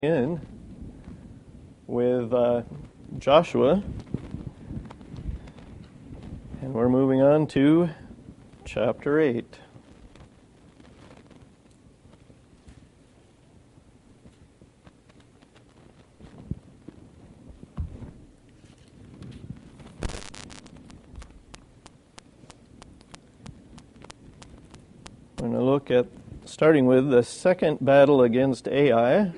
In with Joshua, and we're moving on to chapter 8. We're going to look at, starting with the second battle against Ai.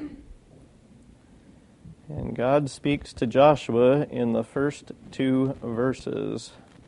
And God speaks to Joshua in the first two verses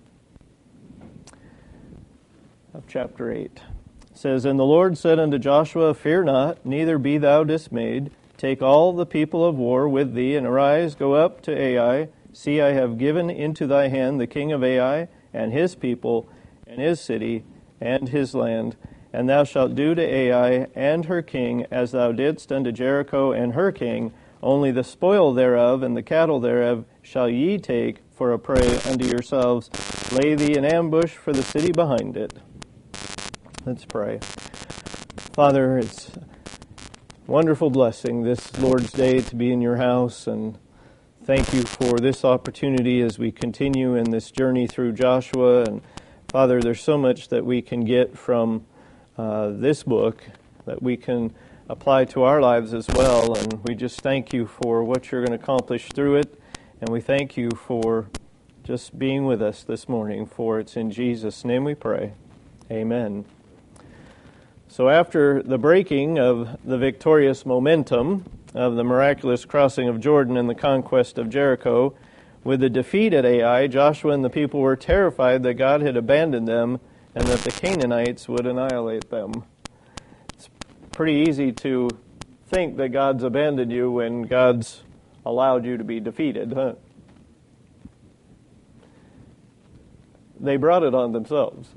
of chapter 8. It says, "And the Lord said unto Joshua, Fear not, neither be thou dismayed. Take all the people of war with thee, and arise, go up to Ai. See, I have given into thy hand the king of Ai, and his people, and his city, and his land. And thou shalt do to Ai and her king as thou didst unto Jericho and her king. Only the spoil thereof and the cattle thereof shall ye take for a prey unto yourselves. Lay thee an ambush for the city behind it." Let's pray. Father, it's a wonderful blessing this Lord's Day to be in your house, and thank you for this opportunity as we continue in this journey through Joshua. And Father, there's so much that we can get from this book that we can apply to our lives as well, and we just thank you for what you're going to accomplish through it, and we thank you for just being with us this morning, for it's in Jesus' name we pray. Amen. So after the breaking of the victorious momentum of the miraculous crossing of Jordan and the conquest of Jericho, with the defeat at Ai, Joshua and the people were terrified that God had abandoned them and that the Canaanites would annihilate them. Pretty easy to think that God's abandoned you when God's allowed you to be defeated, huh? They brought it on themselves.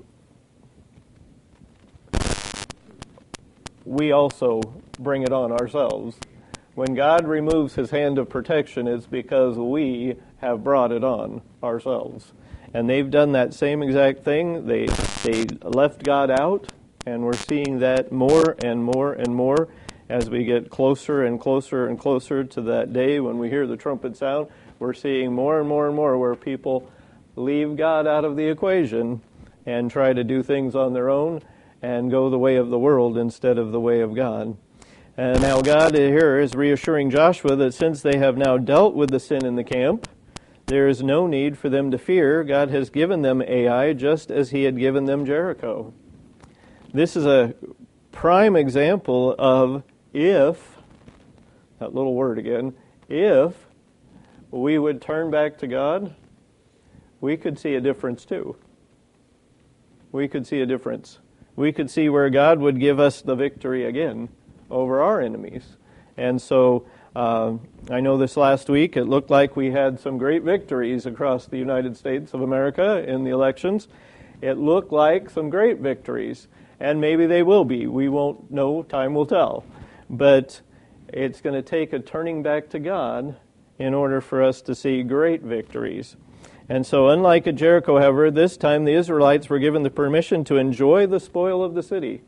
We also bring it on ourselves. When God removes his hand of protection, it's because we have brought it on ourselves. And they've done that same exact thing. They left God out. And we're seeing that more and more and more as we get closer and closer and closer to that day when we hear the trumpet sound. We're seeing more and more and more where people leave God out of the equation and try to do things on their own and go the way of the world instead of the way of God. And now God here is reassuring Joshua that since they have now dealt with the sin in the camp, there is no need for them to fear. God has given them Ai just as he had given them Jericho. This is a prime example of if, that little word again, if we would turn back to God, we could see a difference too. We could see a difference. We could see where God would give us the victory again over our enemies. And so I know this last week it looked like we had some great victories across the United States of America in the elections. It looked like some great victories. And maybe they will be. We won't know. Time will tell. But it's going to take a turning back to God in order for us to see great victories. And so unlike at Jericho, however, this time the Israelites were given the permission to enjoy the spoil of the city.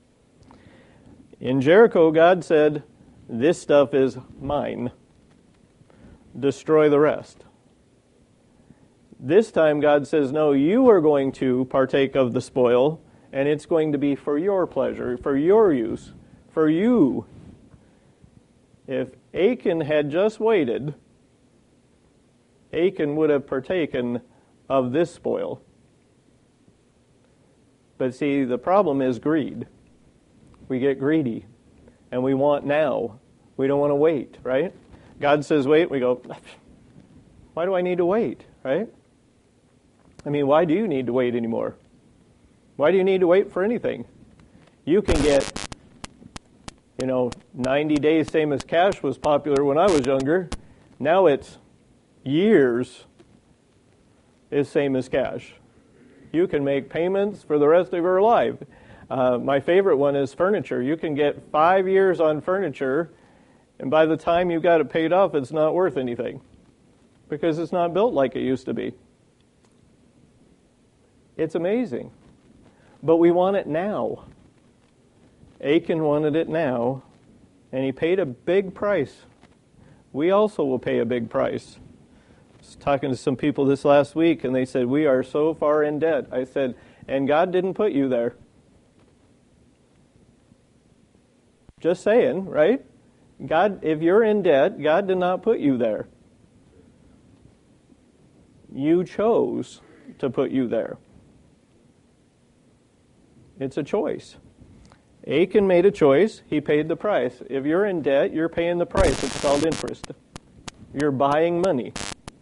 In Jericho, God said, "This stuff is mine. Destroy the rest." This time God says, "No, you are going to partake of the spoil, and it's going to be for your pleasure, for your use, for you." If Achan had just waited, Achan would have partaken of this spoil. But see, the problem is greed. We get greedy, and we want now. We don't want to wait, right? God says wait, we go, why do I need to wait, right? I mean, why do you need to wait anymore? Why do you need to wait for anything? You can get, 90 days, same as cash was popular when I was younger. Now it's years is same as cash. You can make payments for the rest of your life. My favorite one is furniture. You can get 5 years on furniture, and by the time you got it paid off, it's not worth anything because it's not built like it used to be. It's amazing. But we want it now. Achan wanted it now, And he paid a big price. We also will pay a big price. I was talking to some people this last week, and they said, we are so far in debt. I said, and God didn't put you there. Just saying, right? God, if you're in debt, God did not put you there. You chose to put you there. It's a choice. Achan made a choice. He paid the price. If you're in debt, you're paying the price. It's called interest. You're buying money.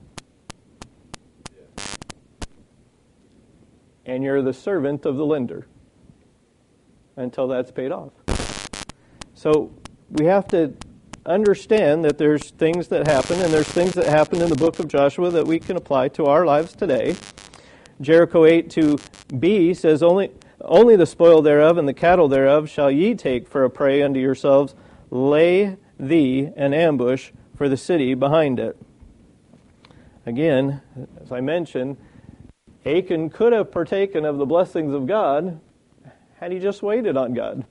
And you're the servant of the lender until that's paid off. So we have to understand that there's things that happen, and there's things that happen in the book of Joshua that we can apply to our lives today. Jericho 8:2b says, Only the spoil thereof and the cattle thereof shall ye take for a prey unto yourselves. Lay thee an ambush for the city behind it. Again, as I mentioned, Achan could have partaken of the blessings of God had he just waited on God.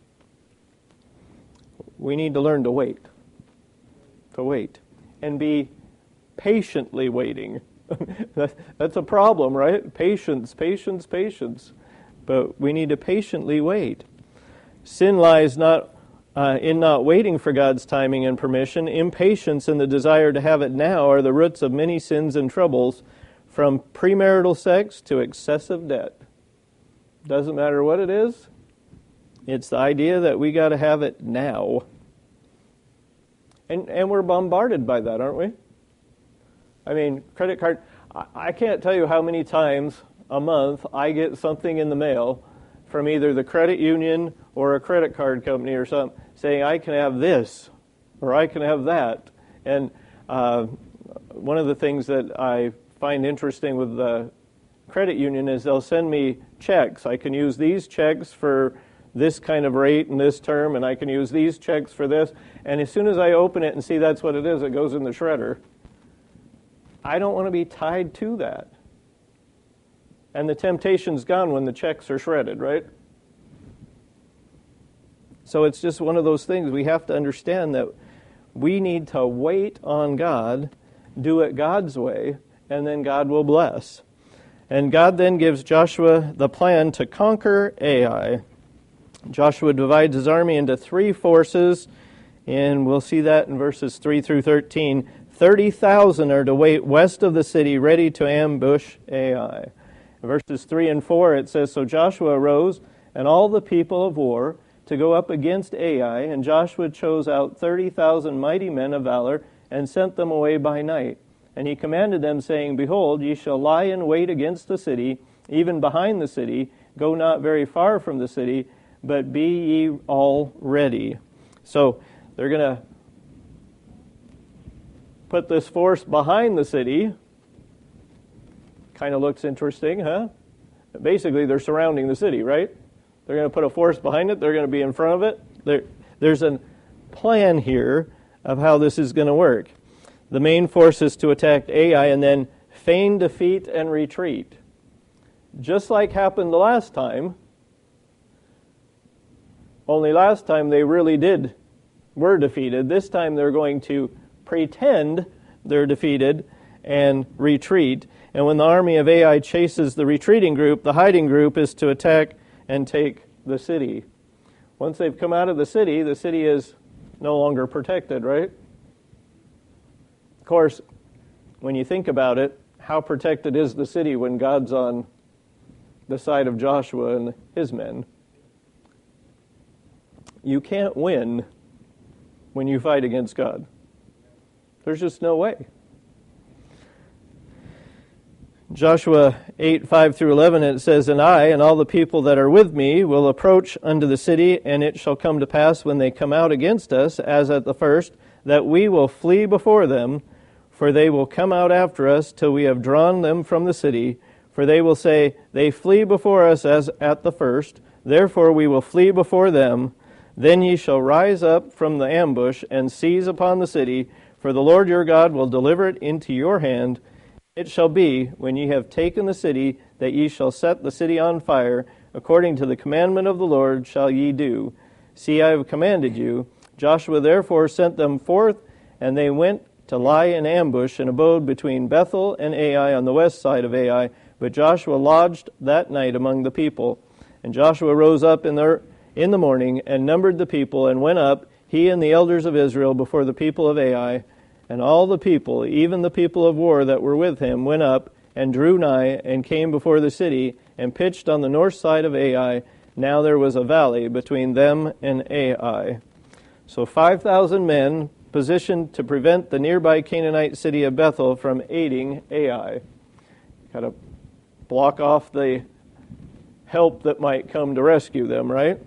We need to learn to wait. To wait. And be patiently waiting. That's a problem, right? Patience, patience, patience. But we need to patiently wait. Sin lies not in not waiting for God's timing and permission. Impatience and the desire to have it now are the roots of many sins and troubles, from premarital sex to excessive debt. Doesn't matter what it is. It's the idea that we got to have it now. And we're bombarded by that, aren't we? I mean, credit card. I can't tell you how many times a month I get something in the mail from either the credit union or a credit card company or something saying I can have this or I can have that. And one of the things that I find interesting with the credit union is they'll send me checks. I can use these checks for this kind of rate and this term, and I can use these checks for this. And as soon as I open it and see that's what it is, it goes in the shredder. I don't want to be tied to that. And the temptation's gone when the checks are shredded, right? So it's just one of those things. We have to understand that we need to wait on God, do it God's way, and then God will bless. And God then gives Joshua the plan to conquer Ai. Joshua divides his army into three forces, and we'll see that in verses 3 through 13. 30,000 are to wait west of the city, ready to ambush Ai. In verses 3 and 4, it says, So Joshua arose, and all the people of war, to go up against Ai, and Joshua chose out 30,000 mighty men of valor, and sent them away by night. And he commanded them, saying, Behold, ye shall lie in wait against the city, even behind the city, go not very far from the city, but be ye all ready. So they're going to put this force behind the city. Kind of looks interesting, huh? Basically, they're surrounding the city, right? They're going to put a force behind it. They're going to be in front of it. There's a plan here of how this is going to work. The main force is to attack Ai and then feign defeat and retreat. Just like happened the last time, only last time they really were defeated. This time they're going to pretend they're defeated and retreat. And when the army of Ai chases the retreating group, the hiding group is to attack and take the city. Once they've come out of the city is no longer protected, right? Of course, when you think about it, how protected is the city when God's on the side of Joshua and his men? You can't win when you fight against God. There's just no way. Joshua 8:5 through 11, it says, And I and all the people that are with me will approach unto the city, and it shall come to pass when they come out against us, as at the first, that we will flee before them, for they will come out after us till we have drawn them from the city. For they will say, They flee before us as at the first, therefore we will flee before them. Then ye shall rise up from the ambush and seize upon the city, for the Lord your God will deliver it into your hand. It shall be, when ye have taken the city, that ye shall set the city on fire. According to the commandment of the Lord shall ye do. See, I have commanded you. Joshua therefore sent them forth, and they went to lie in ambush and abode between Bethel and Ai on the west side of Ai. But Joshua lodged that night among the people. And Joshua rose up in the morning and numbered the people, and went up, he and the elders of Israel, before the people of Ai. And all the people, even the people of war that were with him, went up and drew nigh and came before the city and pitched on the north side of Ai. Now there was a valley between them and Ai. So 5,000 men positioned to prevent the nearby Canaanite city of Bethel from aiding Ai. Got to block off the help that might come to rescue them, right?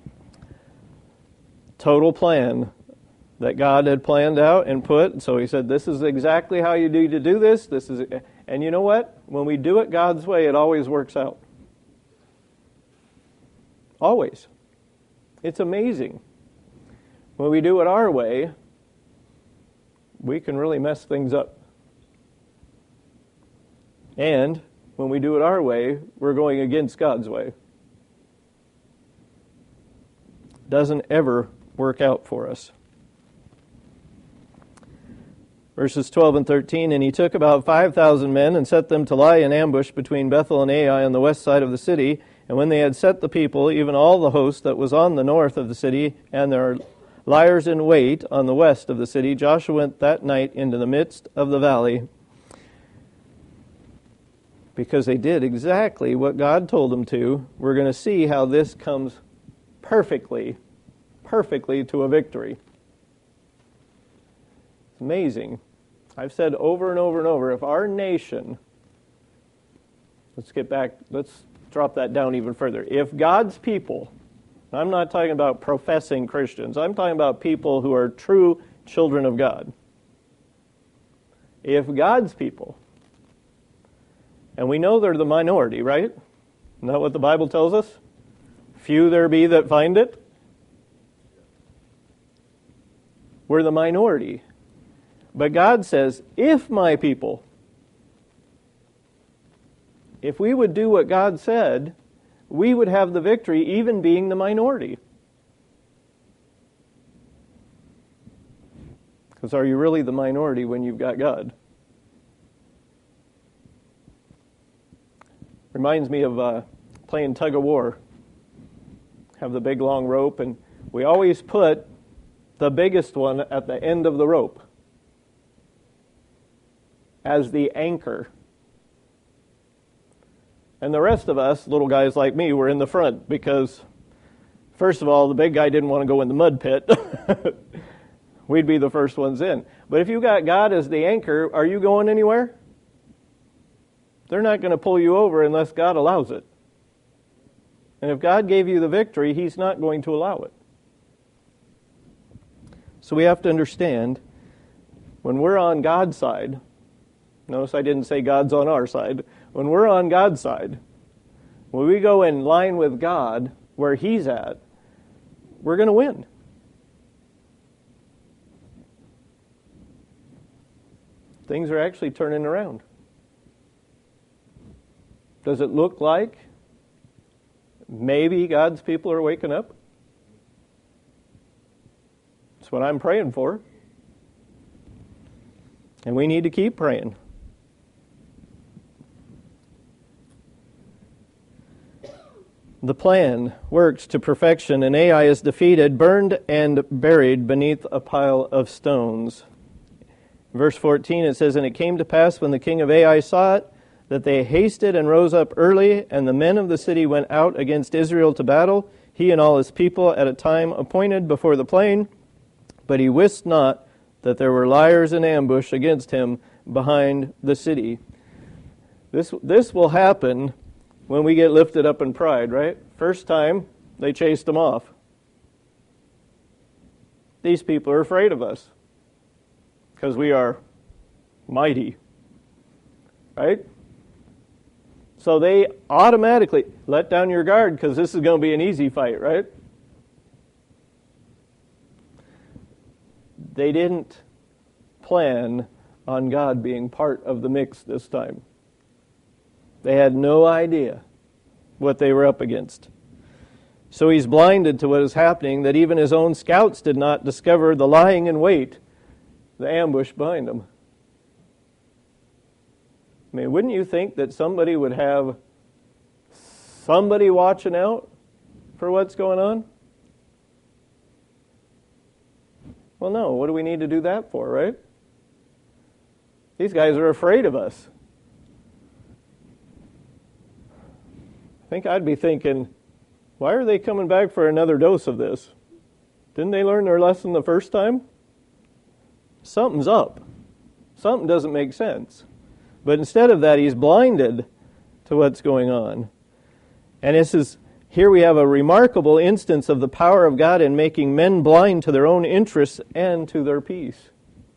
Total plan that God had planned out and put. So he said, this is exactly how you need to do this. And you know what? When we do it God's way, it always works out. Always. It's amazing. When we do it our way, we can really mess things up. And when we do it our way, we're going against God's way. Doesn't ever work out for us. Verses 12 and 13, and he took about 5,000 men and set them to lie in ambush between Bethel and Ai on the west side of the city. And when they had set the people, even all the host that was on the north of the city, and their liers in wait on the west of the city, Joshua went that night into the midst of the valley, because they did exactly what God told them to. We're going to see how this comes perfectly to a victory. It's amazing. I've said over and over and over, if our nation, let's drop that down even further. If God's people, I'm not talking about professing Christians, I'm talking about people who are true children of God. If God's people, and we know they're the minority, right? Isn't that what the Bible tells us? Few there be that find it. We're the minority. But God says, if my people, if we would do what God said, we would have the victory, even being the minority. Because are you really the minority when you've got God? Reminds me of playing tug of war. Have the big long rope, and we always put the biggest one at the end of the rope as the anchor. And the rest of us, little guys like me, were in the front because, first of all, the big guy didn't want to go in the mud pit. We'd be the first ones in. But if you got God as the anchor, are you going anywhere? They're not going to pull you over unless God allows it. And if God gave you the victory, He's not going to allow it. So we have to understand, when we're on God's side, notice I didn't say God's on our side. When we're on God's side, when we go in line with God, where He's at, we're going to win. Things are actually turning around. Does it look like maybe God's people are waking up? That's what I'm praying for. And we need to keep praying. The plan works to perfection, and Ai is defeated, burned, and buried beneath a pile of stones. Verse 14, it says, and it came to pass when the king of Ai saw it, that they hasted and rose up early, and the men of the city went out against Israel to battle, he and all his people, at a time appointed before the plain. But he wist not that there were liers in ambush against him behind the city. This will happen when we get lifted up in pride, right? First time, they chased them off. These people are afraid of us because we are mighty, right? So they automatically let down your guard because this is going to be an easy fight, right? They didn't plan on God being part of the mix this time. They had no idea what they were up against. So he's blinded to what is happening, that even his own scouts did not discover the lying in wait, the ambush behind him. I mean, wouldn't you think that somebody would have somebody watching out for what's going on? Well, no. What do we need to do that for, right? These guys are afraid of us. I think I'd be thinking, why are they coming back for another dose of this? Didn't they learn their lesson the first time? Something's up. Something doesn't make sense. But instead of that, he's blinded to what's going on. And here we have a remarkable instance of the power of God in making men blind to their own interests and to their peace.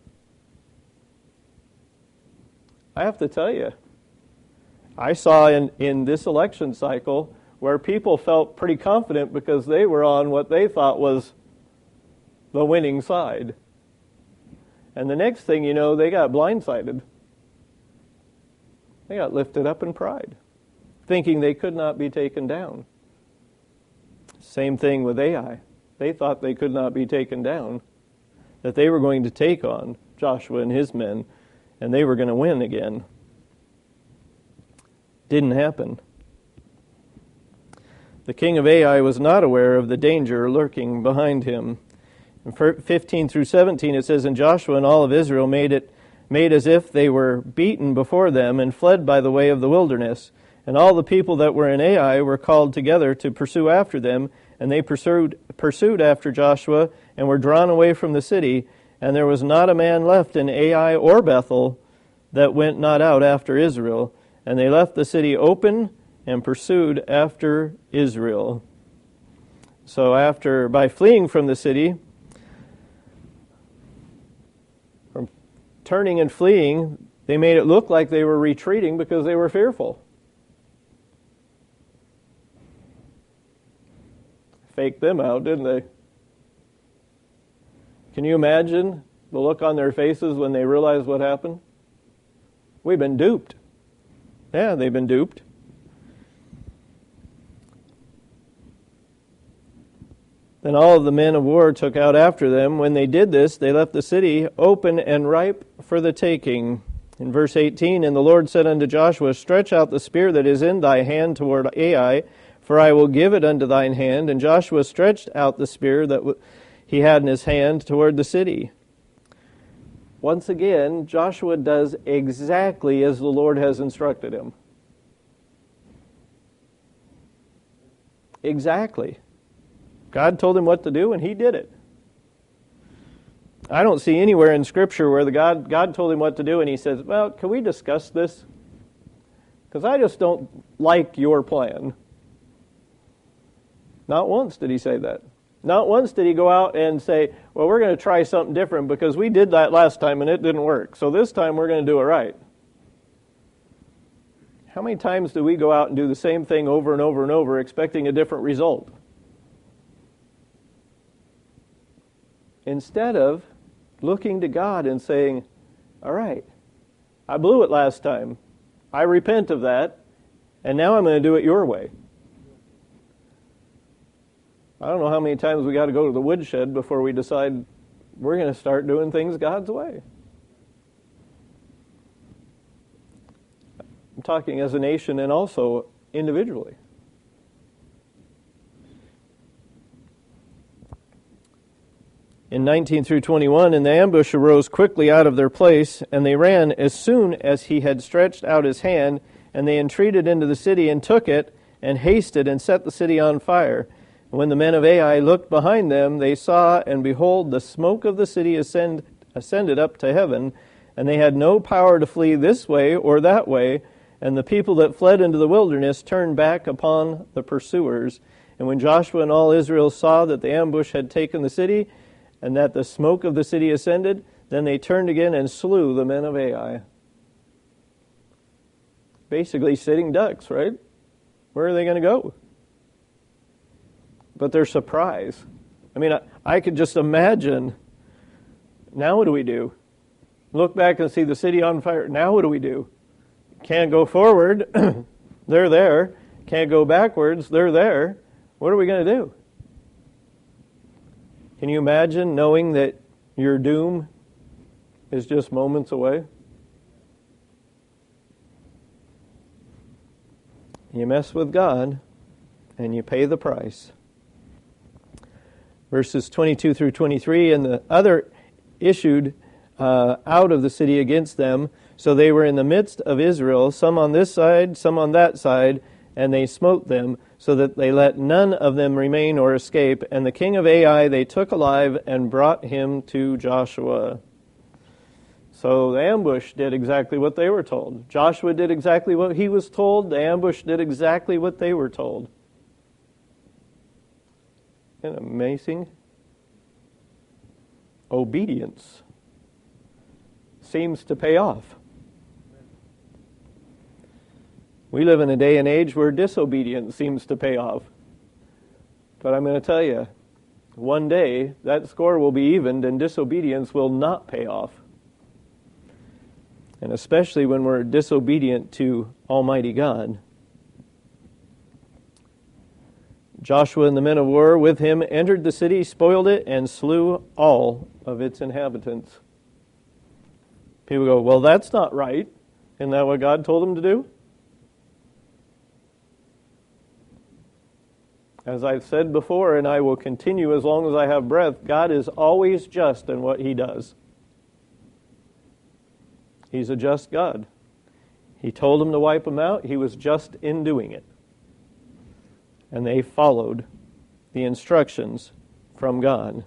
I have to tell you, I saw in this election cycle where people felt pretty confident because they were on what they thought was the winning side. And the next thing you know, they got blindsided. They got lifted up in pride, thinking they could not be taken down. Same thing with Ai. They thought they could not be taken down, that they were going to take on Joshua and his men, and they were going to win again. Didn't happen. The king of Ai was not aware of the danger lurking behind him. In 15 through 17 it says, "And Joshua and all of Israel made as if they were beaten before them and fled by the way of the wilderness. And all the people that were in Ai were called together to pursue after them, and they pursued after Joshua and were drawn away from the city. And there was not a man left in Ai or Bethel that went not out after Israel. And they left the city open and pursued after Israel." So by fleeing from the city, from turning and fleeing, they made it look like they were retreating because they were fearful. Faked them out, didn't they? Can you imagine the look on their faces when they realized what happened? We've been duped. Yeah, they've been duped. Then all of the men of war took out after them. When they did this, they left the city open and ripe for the taking. In verse 18, "And the Lord said unto Joshua, Stretch out the spear that is in thy hand toward Ai, for I will give it unto thine hand. And Joshua stretched out the spear that he had in his hand toward the city." Once again, Joshua does exactly as the Lord has instructed him. Exactly. God told him what to do, and he did it. I don't see anywhere in Scripture where God told him what to do, and he says, "Well, can we discuss this? Because I just don't like your plan." Not once did he say that. Not once did he go out and say, "Well, we're going to try something different because we did that last time and it didn't work. So this time we're going to do it right." How many times do we go out and do the same thing over and over and over expecting a different result? Instead of looking to God and saying, "All right, I blew it last time. I repent of that, and now I'm going to do it your way." I don't know how many times we got to go to the woodshed before we decide we're going to start doing things God's way. I'm talking as a nation and also individually. In 19 through 21, "And the ambush arose quickly out of their place, and they ran as soon as he had stretched out his hand, and they entreated into the city and took it, and hasted and set the city on fire. And when the men of Ai looked behind them, they saw, and behold, the smoke of the city ascended up to heaven, and they had no power to flee this way or that way. And the people that fled into the wilderness turned back upon the pursuers. And when Joshua and all Israel saw that the ambush had taken the city, and that the smoke of the city ascended, then they turned again and slew the men of Ai." Basically sitting ducks, right? Where are they going to go? But they're surprised. I mean, I could just imagine, now what do we do? Look back and see the city on fire. Now what do we do? Can't go forward. They're there. Can't go backwards. They're there. What are we going to do? Can you imagine knowing that your doom is just moments away? You mess with God, and you pay the price. Verses 22 through 23, and the other issued out of the city against them. So they were in the midst of Israel, some on this side, some on that side, and they smote them, so that they let none of them remain or escape. And the king of Ai they took alive and brought him to Joshua. So the ambush did exactly what they were told. Joshua did exactly what he was told. The ambush did exactly what they were told. Isn't it amazing? Obedience seems to pay off. We live in a day and age where disobedience seems to pay off. But I'm going to tell you, one day that score will be evened and disobedience will not pay off. And especially when we're disobedient to Almighty God. Joshua and the men of war with him entered the city, spoiled it, and slew all of its inhabitants. People go, well, that's not right. Isn't that what God told them to do? As I've said before, and I will continue as long as I have breath, God is always just in what He does. He's a just God. He told them to wipe them out. He was just in doing it. And they followed the instructions from God.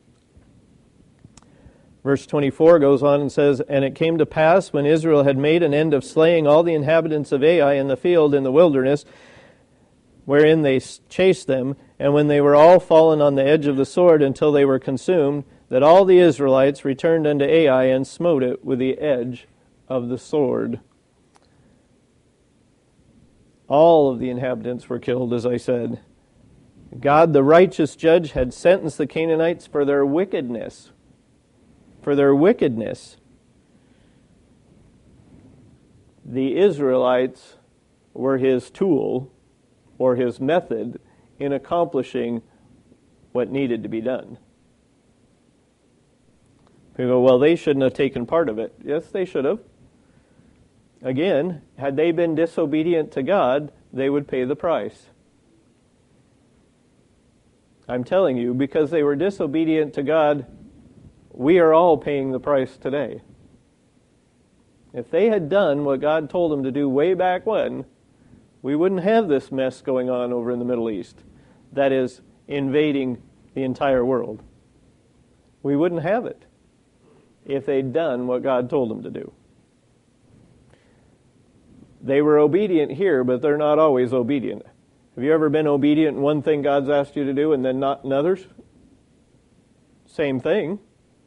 Verse 24 goes on and says, and it came to pass, when Israel had made an end of slaying all the inhabitants of Ai in the field in the wilderness, wherein they chased them, and when they were all fallen on the edge of the sword until they were consumed, that all the Israelites returned unto Ai and smote it with the edge of the sword. All of the inhabitants were killed, as I said. God, the righteous judge, had sentenced the Canaanites for their wickedness. For their wickedness. The Israelites were His tool, or His method, in accomplishing what needed to be done. People go, well, they shouldn't have taken part of it. Yes, they should have. Again, had they been disobedient to God, they would pay the price. I'm telling you, because they were disobedient to God, we are all paying the price today. If they had done what God told them to do way back when, we wouldn't have this mess going on over in the Middle East. That is, invading the entire world. We wouldn't have it if they'd done what God told them to do. They were obedient here, but they're not always obedient. Have you ever been obedient in one thing God's asked you to do and then not in others? Same thing.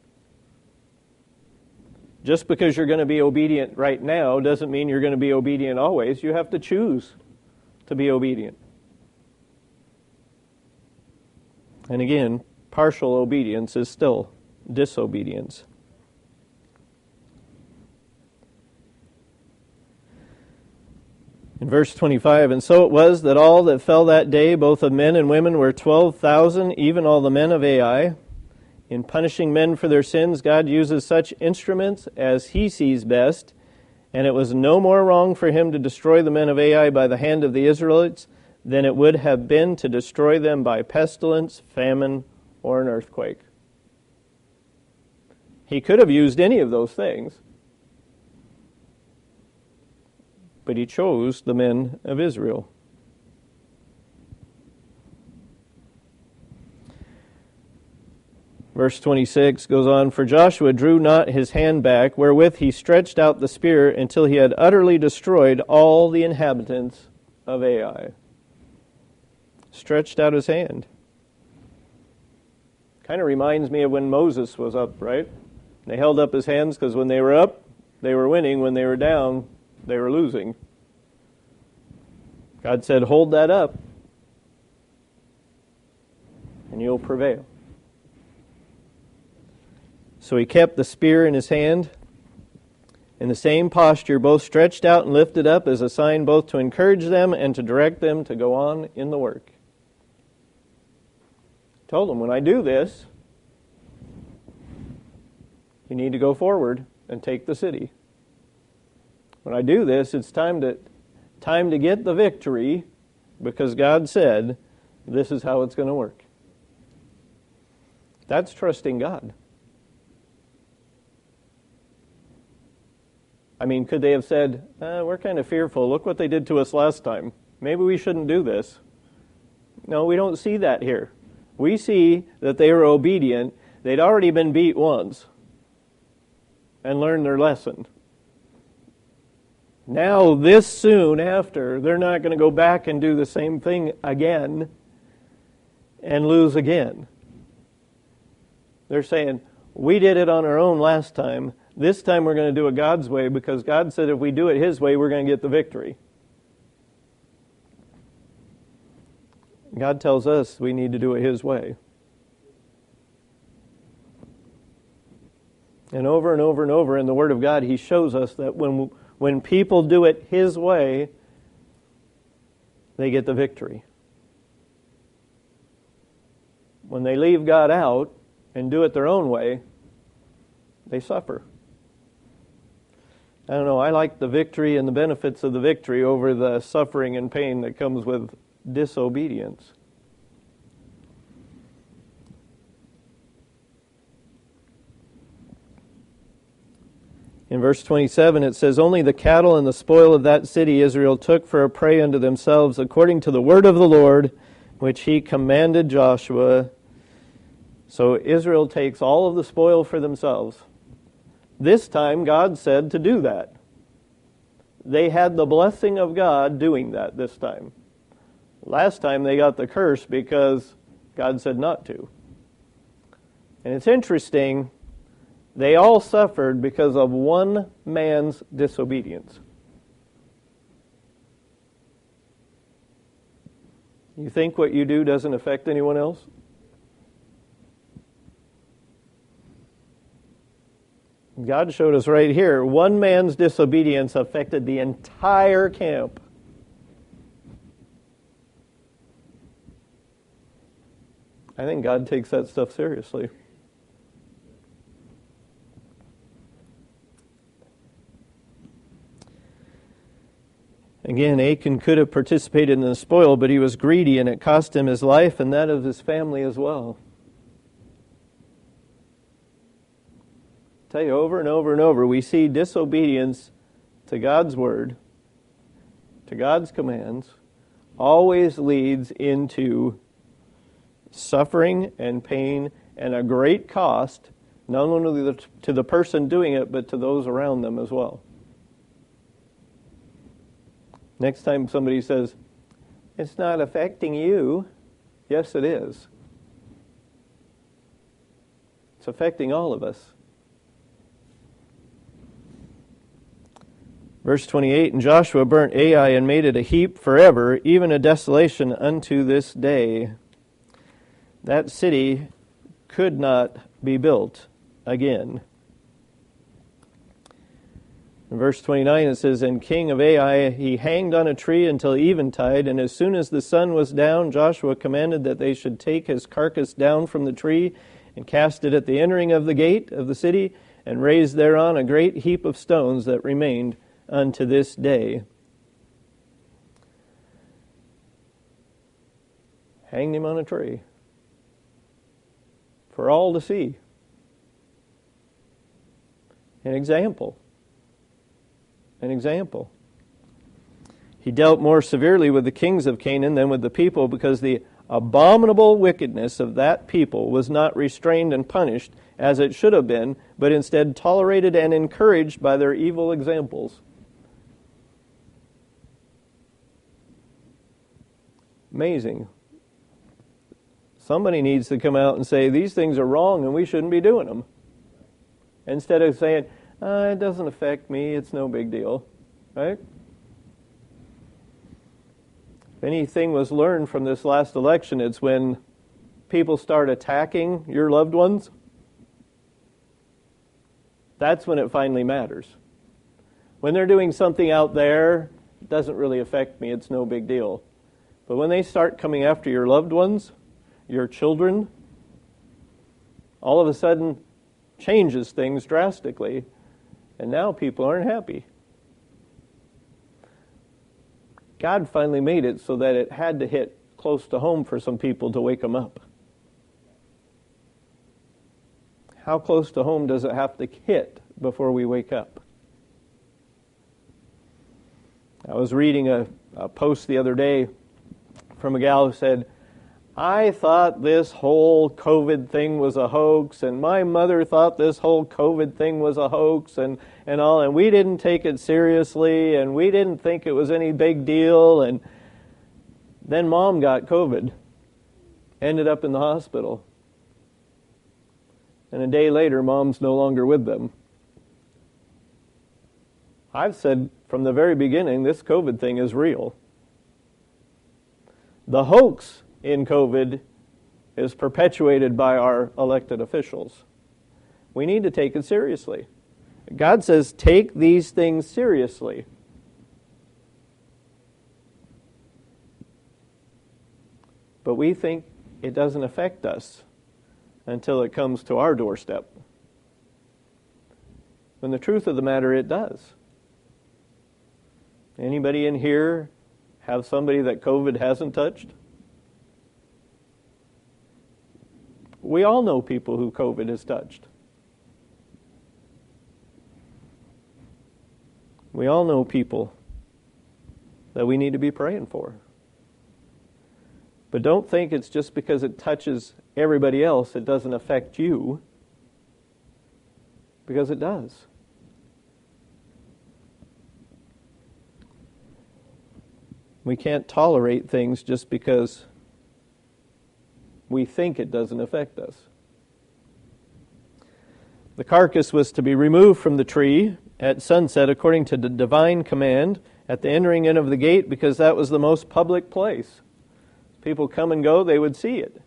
Just because you're going to be obedient right now doesn't mean you're going to be obedient always. You have to choose to be obedient. And again, partial obedience is still disobedience. In verse 25, and so it was that all that fell that day, both of men and women, were 12,000, even all the men of Ai. In punishing men for their sins, God uses such instruments as He sees best, and it was no more wrong for Him to destroy the men of Ai by the hand of the Israelites than it would have been to destroy them by pestilence, famine, or an earthquake. He could have used any of those things, but He chose the men of Israel. Verse 26 goes on, for Joshua drew not his hand back, wherewith he stretched out the spear until he had utterly destroyed all the inhabitants of Ai. Stretched out his hand. Kind of reminds me of when Moses was up, right? They held up his hands because when they were up, they were winning. When they were down, they were losing. God said, hold that up, and you'll prevail. So he kept the spear in his hand, in the same posture, both stretched out and lifted up, as a sign both to encourage them and to direct them to go on in the work. Told them, when I do this, you need to go forward and take the city. When I do this, it's time to get the victory, because God said this is how it's going to work. That's trusting God. I mean, could they have said, we're kind of fearful. Look what they did to us last time. Maybe we shouldn't do this. No, we don't see that here. We see that they were obedient. They'd already been beat once and learned their lesson. Now, this soon after, they're not going to go back and do the same thing again and lose again. They're saying, we did it on our own last time. This time we're going to do it God's way, because God said if we do it His way, we're going to get the victory. God tells us we need to do it His way. And over and over and over in the Word of God, He shows us that when people do it His way, they get the victory. When they leave God out and do it their own way, they suffer. I don't know, I like the victory and the benefits of the victory over the suffering and pain that comes with disobedience. In verse 27 it says, only the cattle and the spoil of that city Israel took for a prey unto themselves, according to the word of the Lord, which He commanded Joshua. So Israel takes all of the spoil for themselves. This time God said to do that. They had the blessing of God doing that this time. Last time they got the curse because God said not to. And it's interesting, they all suffered because of one man's disobedience. You think what you do doesn't affect anyone else? God showed us right here, one man's disobedience affected the entire camp. I think God takes that stuff seriously. Again, Achan could have participated in the spoil, but he was greedy, and it cost him his life and that of his family as well. I tell you, over and over and over, we see disobedience to God's word, to God's commands, always leads into suffering and pain and a great cost, not only to the person doing it, but to those around them as well. Next time somebody says, it's not affecting you, yes it is. It's affecting all of us. Verse 28, and Joshua burnt Ai and made it a heap forever, even a desolation unto this day. That city could not be built again. In verse 29 it says, and king of Ai, he hanged on a tree until eventide, and as soon as the sun was down, Joshua commanded that they should take his carcass down from the tree and cast it at the entering of the gate of the city, and raise thereon a great heap of stones that remained unto this day. Hanged him on a tree for all to see. An example. An example. He dealt more severely with the kings of Canaan than with the people, because the abominable wickedness of that people was not restrained and punished as it should have been, but instead tolerated and encouraged by their evil examples. Amazing. Somebody needs to come out and say, these things are wrong and we shouldn't be doing them. Instead of saying, it doesn't affect me, it's no big deal. Right? If anything was learned from this last election, it's when people start attacking your loved ones. That's when it finally matters. When they're doing something out there, it doesn't really affect me, it's no big deal. But when they start coming after your loved ones, your children, all of a sudden changes things drastically, and now people aren't happy. God finally made it so that it had to hit close to home for some people to wake them up. How close to home does it have to hit before we wake up? I was reading a post the other day from a gal who said, I thought this whole COVID thing was a hoax, and my mother thought this whole COVID thing was a hoax, and all, and we didn't take it seriously, and we didn't think it was any big deal, and then Mom got COVID, ended up in the hospital, and a day later, Mom's no longer with them. I've said from the very beginning, this COVID thing is real. The hoax in COVID is perpetuated by our elected officials. We need to take it seriously. God says, take these things seriously. But we think it doesn't affect us until it comes to our doorstep. When the truth of the matter, it does. Anybody in here have somebody that COVID hasn't touched? We all know people who COVID has touched. We all know people that we need to be praying for. But don't think it's just because it touches everybody else, it doesn't affect you. Because it does. We can't tolerate things just because we think it doesn't affect us. The carcass was to be removed from the tree at sunset according to the divine command at the entering in of the gate, because that was the most public place. People come and go, they would see it.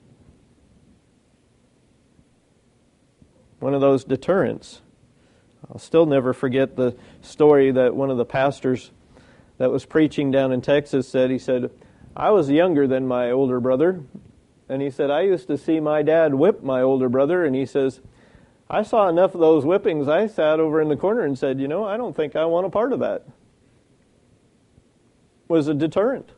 One of those deterrents. I'll still never forget the story that one of the pastors that was preaching down in Texas said. He said, I was younger than my older brother. And he said, I used to see my dad whip my older brother. And he says, I saw enough of those whippings, I sat over in the corner and said, I don't think I want a part of that. Was a deterrent.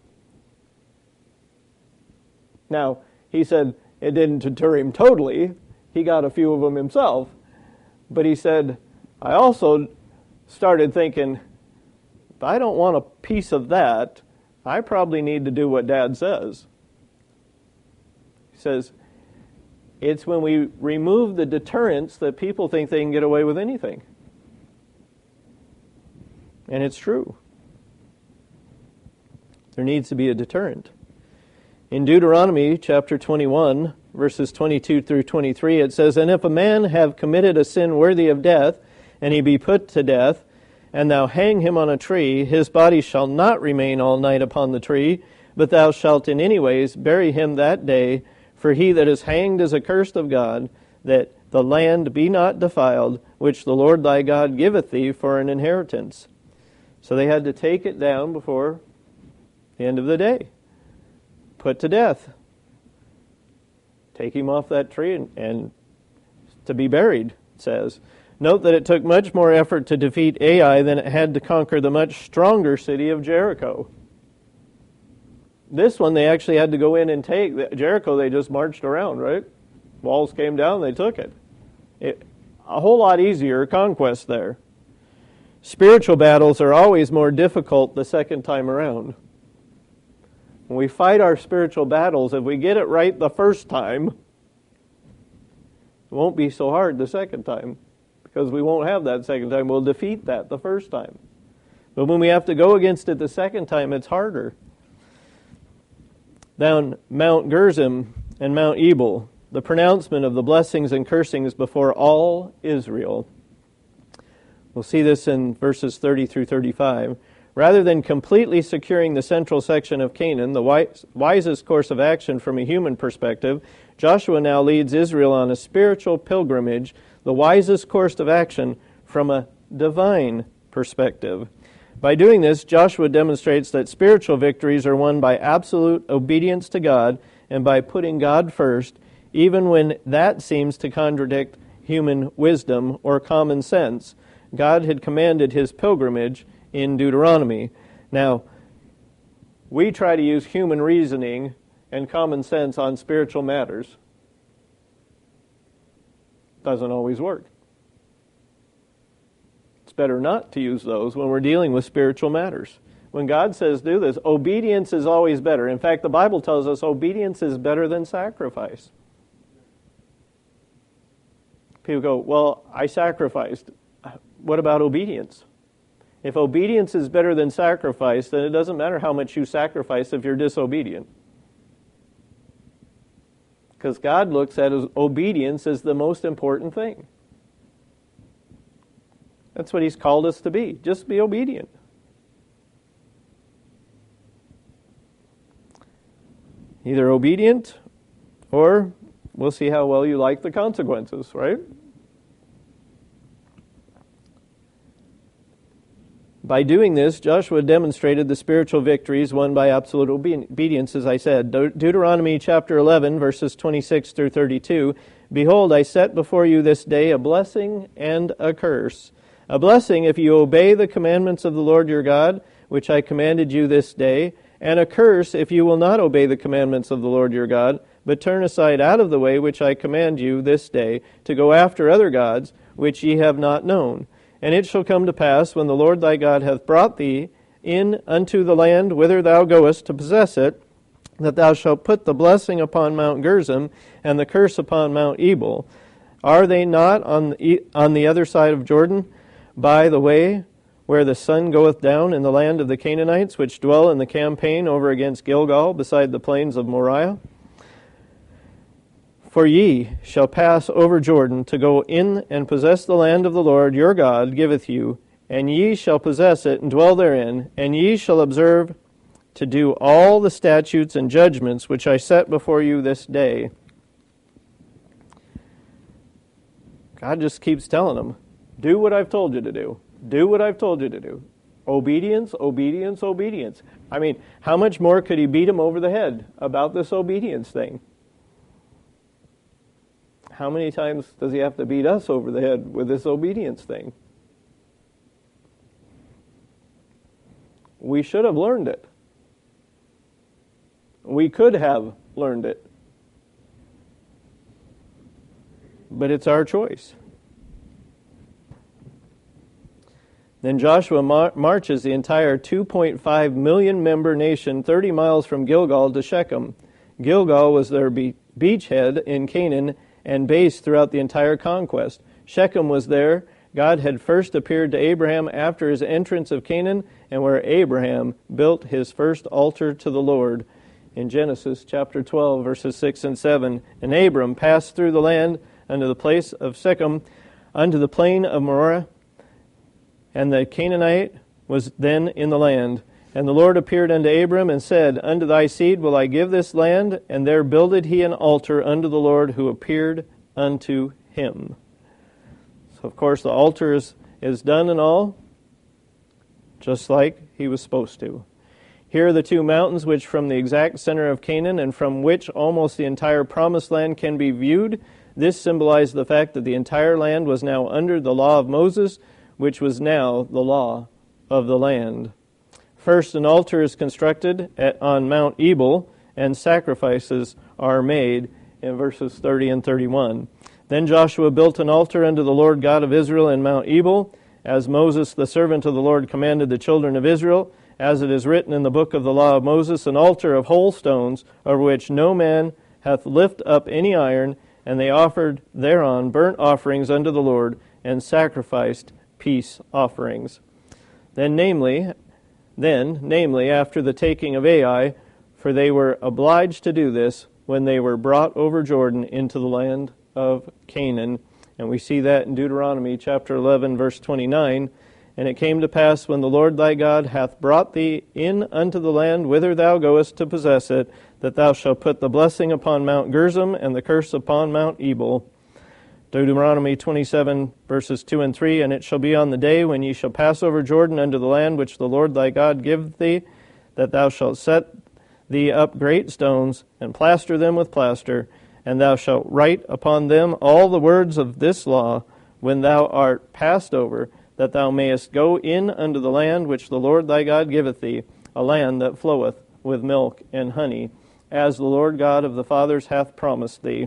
Now, he said it didn't deter him totally. He got a few of them himself. But he said, I also started thinking, if I don't want a piece of that, I probably need to do what Dad says. He says, it's when we remove the deterrents that people think they can get away with anything. And it's true. There needs to be a deterrent. In Deuteronomy chapter 21, verses 22 through 23, it says, And if a man have committed a sin worthy of death, and he be put to death, and thou hang him on a tree, his body shall not remain all night upon the tree, but thou shalt in any ways bury him that day, for he that is hanged is accursed of God, that the land be not defiled, which the Lord thy God giveth thee for an inheritance. So they had to take it down before the end of the day. Put to death. Take him off that tree and to be buried, it says. Note that it took much more effort to defeat Ai than it had to conquer the much stronger city of Jericho. This one they actually had to go in and take. Jericho they just marched around, right? Walls came down, they took it. A whole lot easier conquest there. Spiritual battles are always more difficult the second time around. When we fight our spiritual battles, if we get it right the first time, it won't be so hard the second time, because we won't have that second time. We'll defeat that the first time. But when we have to go against it the second time, it's harder. Down Mount Gerizim and Mount Ebal, the pronouncement of the blessings and cursings before all Israel. We'll see this in verses 30 through 35. Rather than completely securing the central section of Canaan, the wisest course of action from a human perspective, Joshua now leads Israel on a spiritual pilgrimage, the wisest course of action from a divine perspective. By doing this, Joshua demonstrates that spiritual victories are won by absolute obedience to God and by putting God first even when that seems to contradict human wisdom or common sense. God had commanded his pilgrimage in Deuteronomy. Now, we try to use human reasoning and common sense on spiritual matters. Doesn't always work. It's better not to use those when we're dealing with spiritual matters. When God says do this, obedience is always better. In fact, the Bible tells us obedience is better than sacrifice. People go, well, I sacrificed. What about obedience? If obedience is better than sacrifice, then it doesn't matter how much you sacrifice if you're disobedient. Because God looks at obedience as the most important thing. That's what he's called us to be. Just be obedient. Either obedient, or we'll see how well you like the consequences, right? By doing this, Joshua demonstrated the spiritual victories won by absolute obedience, as I said. Deuteronomy chapter 11, verses 26 through 32. Behold, I set before you this day a blessing and a curse. A blessing if you obey the commandments of the Lord your God, which I commanded you this day, and a curse if you will not obey the commandments of the Lord your God, but turn aside out of the way which I command you this day, to go after other gods, which ye have not known. And it shall come to pass, when the Lord thy God hath brought thee in unto the land whither thou goest to possess it, that thou shalt put the blessing upon Mount Gerizim, and the curse upon Mount Ebal. Are they not on the other side of Jordan, by the way where the sun goeth down, in the land of the Canaanites, which dwell in the campaign over against Gilgal, beside the plains of Moriah? For ye shall pass over Jordan to go in and possess the land of the Lord your God giveth you, and ye shall possess it and dwell therein, and ye shall observe to do all the statutes and judgments which I set before you this day. God just keeps telling them, do what I've told you to do. Do what I've told you to do. Obedience, obedience, obedience. I mean, how much more could he beat him over the head about this obedience thing? How many times does he have to beat us over the head with this obedience thing? We should have learned it. We could have learned it. But it's our choice. Then Joshua marches the entire 2.5 million member nation 30 miles from Gilgal to Shechem. Gilgal was their beachhead in Canaan and base throughout the entire conquest. Shechem was there. God had first appeared to Abraham after his entrance of Canaan, and where Abraham built his first altar to the Lord. In Genesis chapter 12, verses 6 and 7, and Abram passed through the land unto the place of Shechem, unto the plain of Moriah, and the Canaanite was then in the land. And the Lord appeared unto Abram and said, Unto thy seed will I give this land. And there builded he an altar unto the Lord who appeared unto him. So, of course, the altar is done and all, just like he was supposed to. Here are the two mountains which from the exact center of Canaan and from which almost the entire promised land can be viewed. This symbolized the fact that the entire land was now under the law of Moses, which was now the law of the land. First, an altar is constructed on Mount Ebal, and sacrifices are made in verses 30 and 31. Then Joshua built an altar unto the Lord God of Israel in Mount Ebal, as Moses the servant of the Lord commanded the children of Israel, as it is written in the book of the law of Moses, an altar of whole stones, over which no man hath lift up any iron, and they offered thereon burnt offerings unto the Lord, and sacrificed peace offerings. Then, namely, after the taking of Ai, for they were obliged to do this when they were brought over Jordan into the land of Canaan. And we see that in Deuteronomy chapter 11, verse 29. And it came to pass, when the Lord thy God hath brought thee in unto the land whither thou goest to possess it, that thou shalt put the blessing upon Mount Gerizim and the curse upon Mount Ebal. Deuteronomy 27, verses 2 and 3, And it shall be on the day when ye shall pass over Jordan unto the land which the Lord thy God giveth thee, that thou shalt set thee up great stones, and plaster them with plaster, And thou shalt write upon them all the words of this law when thou art passed over, that thou mayest go in unto the land which the Lord thy God giveth thee, a land that floweth with milk and honey, as the Lord God of the fathers hath promised thee.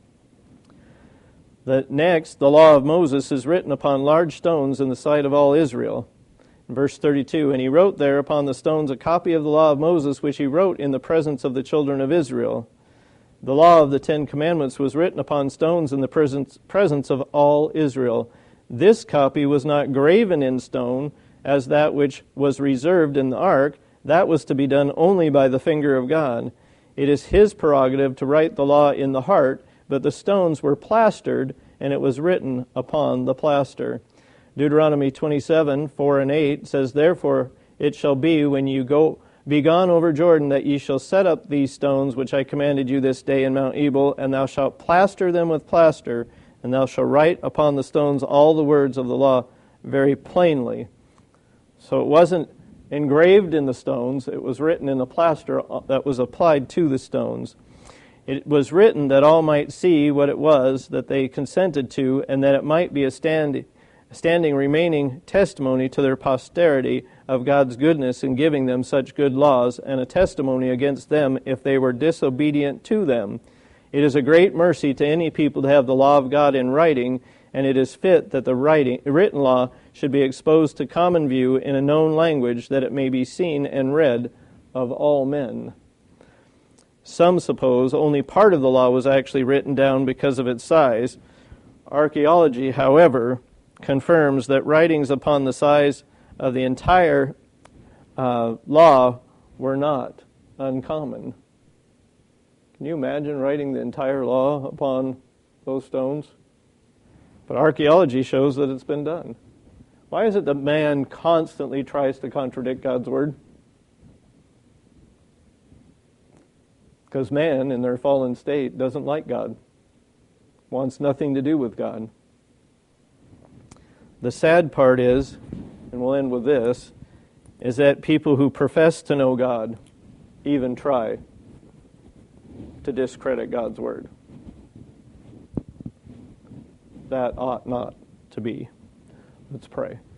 Next, the law of Moses is written upon large stones in the sight of all Israel. In verse 32, and he wrote there upon the stones a copy of the law of Moses, which he wrote in the presence of the children of Israel. The law of the 10 Commandments was written upon stones in the presence of all Israel. This copy was not graven in stone, as that which was reserved in the ark. That was to be done only by the finger of God. It is his prerogative to write the law in the heart, but the stones were plastered, and it was written upon the plaster. Deuteronomy 27, 4 and 8 says, Therefore it shall be when you be gone over Jordan, that ye shall set up these stones which I commanded you this day in Mount Ebal, and thou shalt plaster them with plaster, and thou shalt write upon the stones all the words of the law very plainly. So it wasn't engraved in the stones, it was written in the plaster that was applied to the stones. It was written that all might see what it was that they consented to, and that it might be a standing remaining testimony to their posterity of God's goodness in giving them such good laws, and a testimony against them if they were disobedient to them. It is a great mercy to any people to have the law of God in writing, and it is fit that the written law should be exposed to common view in a known language, that it may be seen and read of all men. Some suppose only part of the law was actually written down because of its size. Archaeology, however, confirms that writings upon the size of the entire law were not uncommon. Can you imagine writing the entire law upon those stones? But archaeology shows that it's been done. Why is it that man constantly tries to contradict God's word? Because man, in their fallen state, doesn't like God, wants nothing to do with God. The sad part is, and we'll end with this, is that people who profess to know God even try to discredit God's word. That ought not to be. Let's pray.